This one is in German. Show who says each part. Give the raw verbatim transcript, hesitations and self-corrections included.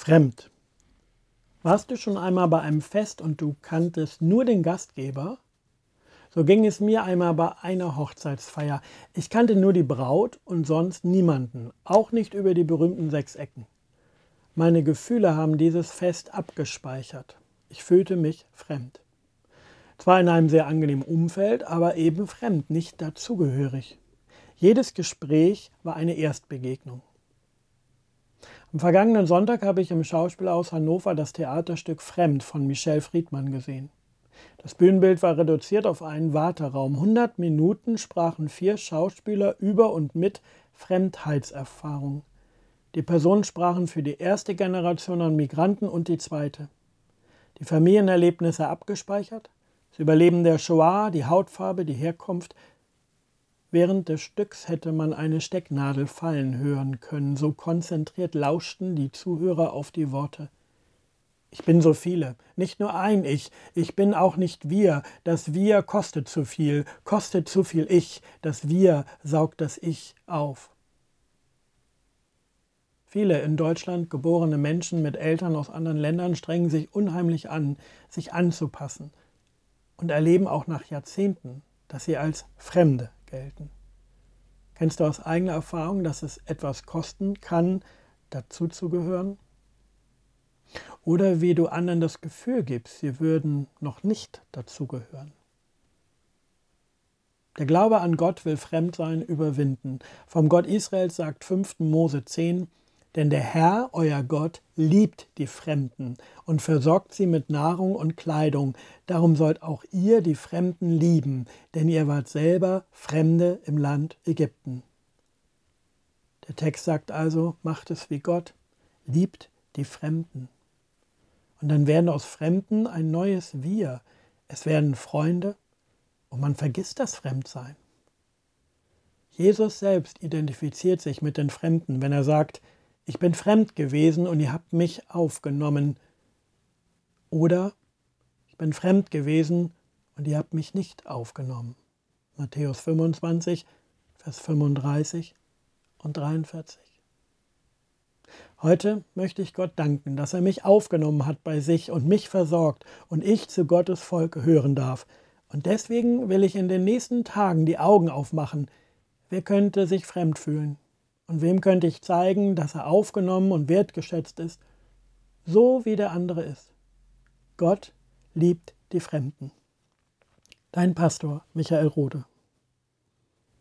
Speaker 1: Fremd. Warst du schon einmal bei einem Fest und du kanntest nur den Gastgeber? So ging es mir einmal bei einer Hochzeitsfeier. Ich kannte nur die Braut und sonst niemanden, auch nicht über die berühmten sechs Ecken. Meine Gefühle haben dieses Fest abgespeichert. Ich fühlte mich fremd. Zwar in einem sehr angenehmen Umfeld, aber eben fremd, nicht dazugehörig. Jedes Gespräch war eine Erstbegegnung. Am vergangenen Sonntag habe ich im Schauspielhaus Hannover das Theaterstück Fremd von Michel Friedmann gesehen. Das Bühnenbild war reduziert auf einen Warteraum. hundert Minuten sprachen vier Schauspieler über und mit Fremdheitserfahrung. Die Personen sprachen für die erste Generation an Migranten und die zweite. Die Familienerlebnisse abgespeichert, das Überleben der Shoah, die Hautfarbe, die Herkunft. Während des Stücks hätte man eine Stecknadel fallen hören können, so konzentriert lauschten die Zuhörer auf die Worte. Ich bin so viele, nicht nur ein Ich, ich bin auch nicht wir, das Wir kostet zu viel, kostet zu viel Ich, das Wir saugt das Ich auf. Viele in Deutschland geborene Menschen mit Eltern aus anderen Ländern strengen sich unheimlich an, sich anzupassen und erleben auch nach Jahrzehnten, dass sie als Fremde gelten. Kennst du aus eigener Erfahrung, dass es etwas kosten kann, dazuzugehören? Oder wie du anderen das Gefühl gibst, sie würden noch nicht dazugehören? Der Glaube an Gott will Fremdsein überwinden. Vom Gott Israels sagt fünften Mose zehn, denn der Herr, euer Gott, liebt die Fremden und versorgt sie mit Nahrung und Kleidung. Darum sollt auch ihr die Fremden lieben, denn ihr wart selber Fremde im Land Ägypten. Der Text sagt also, macht es wie Gott, liebt die Fremden. Und dann werden aus Fremden ein neues Wir. Es werden Freunde und man vergisst das Fremdsein. Jesus selbst identifiziert sich mit den Fremden, wenn er sagt, ich bin fremd gewesen und ihr habt mich aufgenommen. Oder ich bin fremd gewesen und ihr habt mich nicht aufgenommen. Matthäus fünfundzwanzig, Vers fünfunddreißig und dreiundvierzig. Heute möchte ich Gott danken, dass er mich aufgenommen hat bei sich und mich versorgt und ich zu Gottes Volk gehören darf. Und deswegen will ich in den nächsten Tagen die Augen aufmachen. Wer könnte sich fremd fühlen? Und wem könnte ich zeigen, dass er aufgenommen und wertgeschätzt ist, so wie der andere ist? Gott liebt die Fremden. Dein Pastor Michael Rode.